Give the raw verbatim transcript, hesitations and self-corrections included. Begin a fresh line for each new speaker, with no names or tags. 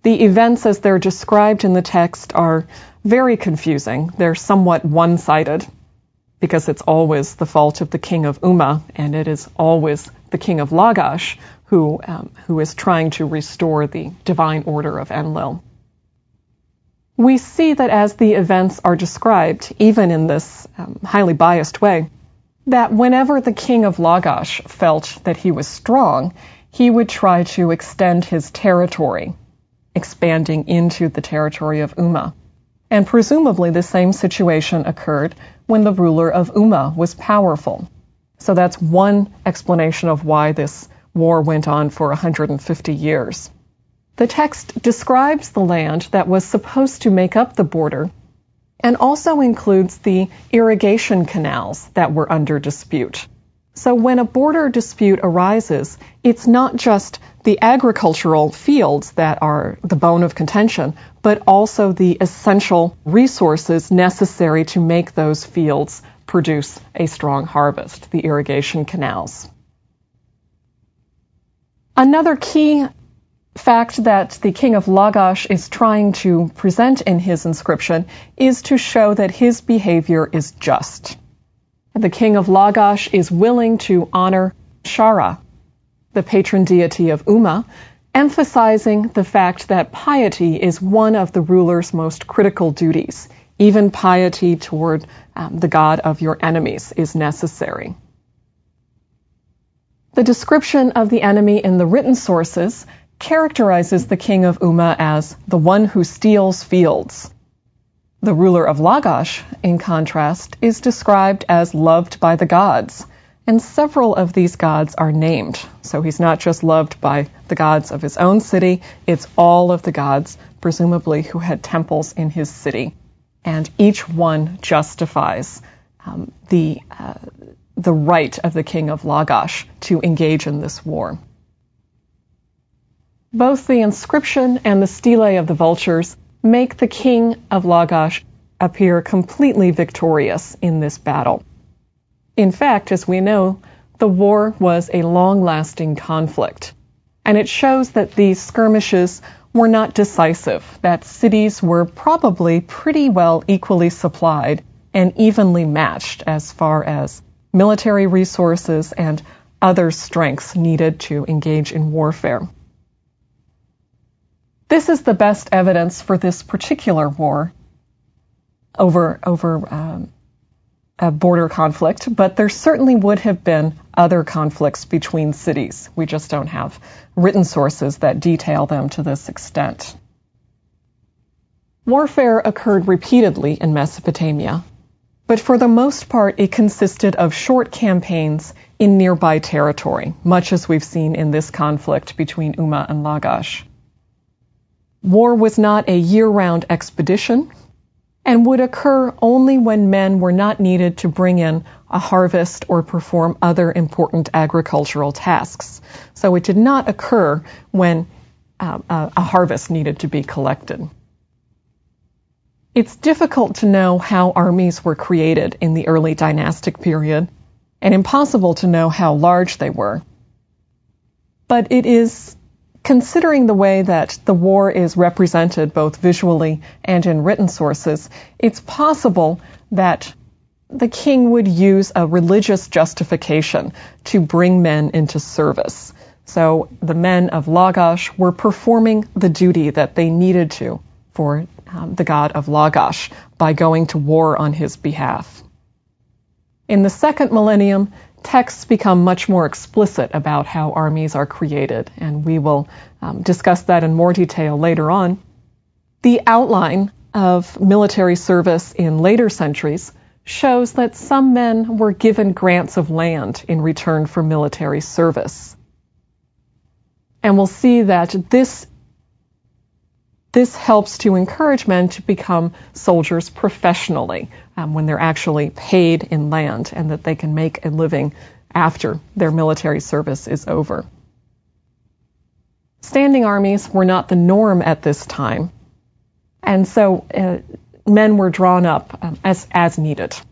The events as they're described in the text are very confusing. They're somewhat one-sided because it's always the fault of the king of Umma, and it is always the king of Lagash who, um, who is trying to restore the divine order of Enlil. We see that as the events are described, even in this um, highly biased way, that whenever the king of Lagash felt that he was strong, he would try to extend his territory, expanding into the territory of Umma. And presumably the same situation occurred when the ruler of Umma was powerful. So that's one explanation of why this war went on for one hundred fifty years. The text describes the land that was supposed to make up the border and also includes the irrigation canals that were under dispute. So when a border dispute arises, it's not just the agricultural fields that are the bone of contention, but also the essential resources necessary to make those fields produce a strong harvest, the irrigation canals. Another key fact that the king of Lagash is trying to present in his inscription is to show that his behavior is just. The king of Lagash is willing to honor Shara, the patron deity of Umma, emphasizing the fact that piety is one of the ruler's most critical duties. Even piety toward um, the god of your enemies is necessary. The description of the enemy in the written sources characterizes the king of Umma as the one who steals fields. The ruler of Lagash, in contrast, is described as loved by the gods, and several of these gods are named. So he's not just loved by the gods of his own city, it's all of the gods, presumably, who had temples in his city. And each one justifies um, the, uh, the right of the king of Lagash to engage in this war. Both the inscription and the stele of the vultures make the king of Lagash appear completely victorious in this battle. In fact, as we know, the war was a long-lasting conflict, and it shows that these skirmishes were not decisive, that cities were probably pretty well equally supplied and evenly matched as far as military resources and other strengths needed to engage in warfare. This is the best evidence for this particular war over, over um, a border conflict, but there certainly would have been other conflicts between cities. We just don't have written sources that detail them to this extent. Warfare occurred repeatedly in Mesopotamia, but for the most part it consisted of short campaigns in nearby territory, much as we've seen in this conflict between Umma and Lagash. War was not a year-round expedition and would occur only when men were not needed to bring in a harvest or perform other important agricultural tasks. So it did not occur when uh, a harvest needed to be collected. It's difficult to know how armies were created in the early dynastic period, and impossible to know how large they were. But it is, considering the way that the war is represented both visually and in written sources, it's possible that the king would use a religious justification to bring men into service. So the men of Lagash were performing the duty that they needed to for um, the god of Lagash by going to war on his behalf. In the second millennium, texts become much more explicit about how armies are created, and we will um, discuss that in more detail later on. The outline of military service in later centuries shows that some men were given grants of land in return for military service. And we'll see that this This helps to encourage men to become soldiers professionally um, when they're actually paid in land and that they can make a living after their military service is over. Standing armies were not the norm at this time, and so uh, men were drawn up um, as, as needed.